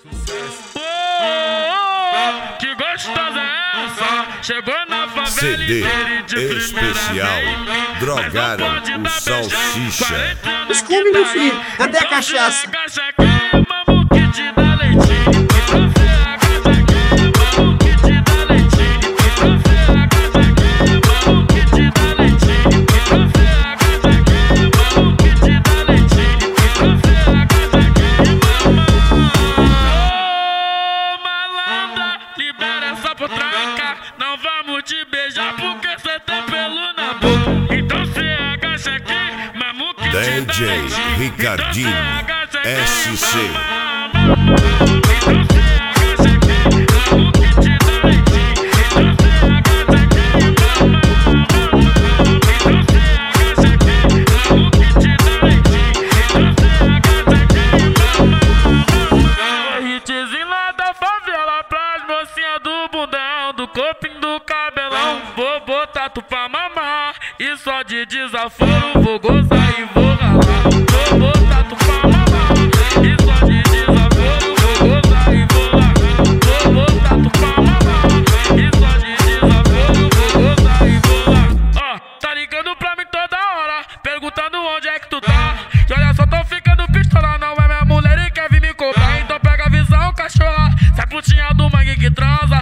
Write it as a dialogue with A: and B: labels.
A: Que gostosa é essa? Chegou na favela
B: CD
A: de
B: especial. Drogaram o salsicha.
C: Escume, meu filho, cadê a cachaça?
A: Libera essa potranca, não vamos te beijar porque cê tem pelo na boca. Então cê agacha aqui, mamu que te dá
B: DJ
A: leitinho.
B: Ricardinho SC.
A: Do bundão, do copinho do cabelão, vou botar tu pra mamar. E só de desaforo vou gozar e vou ralar. Vou botar tu pra mamar. E só de desaforo vou gozar e vou ralar. Vou botar tu pra mamar. E só de desaforo vou gozar e vou ralar. Ó, tá ligando pra mim toda hora, perguntando onde é que tu tá. E olha só, tô ficando pistola, não é minha mulher e quer vir me cobrar. Então pega a visão, cachorra, sai putinha do mangue que transa.